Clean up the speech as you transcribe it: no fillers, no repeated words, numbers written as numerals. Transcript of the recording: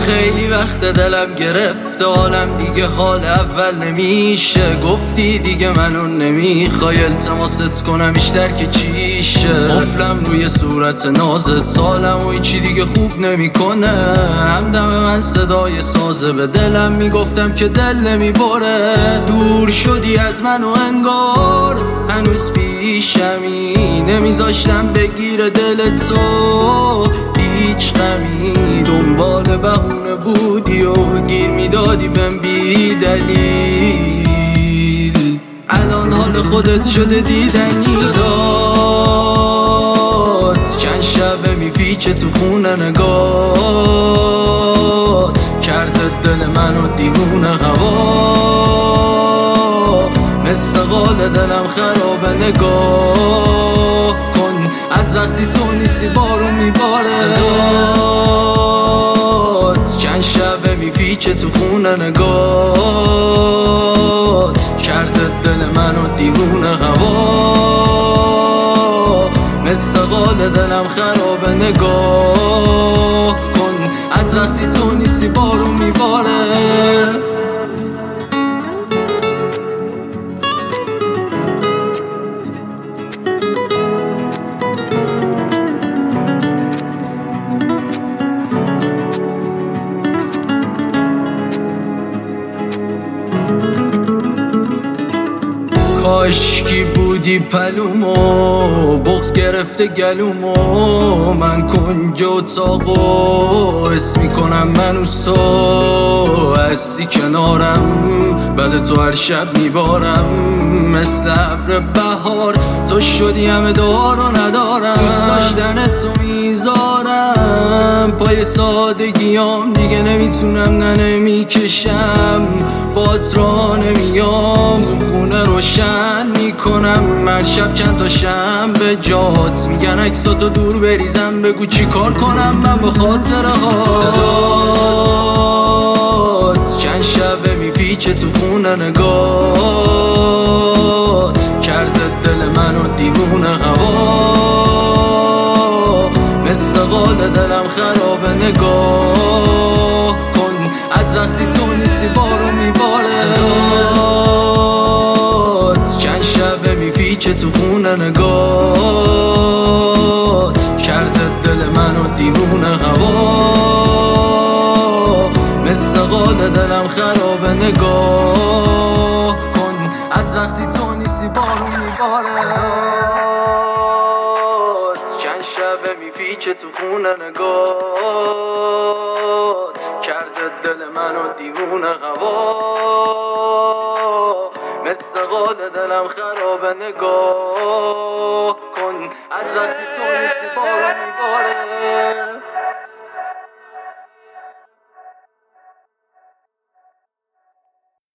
خیلی وقت دلم گرفت حالم دیگه حال اول نمیشه. گفتی دیگه منو نمیخوای التماست کنم بیشتر که چیشه. قفلم روی صورت نازت سالم و هیچی دیگه خوب نمیکنه. همدم من صدای سازه به دلم میگفتم که دل نمیبره. دور شدی از من و انگار هنوز پیشمی. نمیذاشتم بگیره دل تو هیچ غمی. دنبال بهونه بودی و گیر میدادی بهم بی دلیل. الان حال خودت شده دیدنی. صدات چند شبه میپیچه تو خونه نگاه. کرده دل منو دیوونه هوا. مثل قال دلم خرابه نگاه کن. از وقتی تو نیستی بارون میباره. صدات چند شبه میپیچه تو خونه نگاه. کرده دل منو دیوونه هوا. مثل قال دلم خرابه نگاه کن. از وقتی تو نیستی بارون میباره. کاشکی بودی پلومو بغض گرفته گلومو. من کنج اتاقو حس میکنم منوز تو هستی کنارم. بعد تو هر شب میبارم مثل ابر بهار. تو شدی همه دار و ندارم. دوست داشتن تو میذارم پای سادگیام. دیگه نمیتونم نمیکشم بات را نمیام. تو خونه روشن میکنم هر شب چند تا شنبه جات. میگن عکساتو دور بریزم بگو چی کار کنم من به خاطر ها. صدات چند شبه میپیچه تو خونه نگاه. کرده دل منو دیوونه هوا. مثل قال دلم خرابه نگاه کن. از وقتی تو نیستی بارون میباره. صدات چند شبه میپیچه تو خونه نگاه. کرده دل منو دیوونه هوا. مثل قال دلم خرابه نگاه کن. از وقتی تو نیستی بارون میباره. چند شبه میپیچه تو خونه نگاه. کرده دل منو دیوونه هوا. مثل قال دلم خرابه نگاه کن. از وقتی تو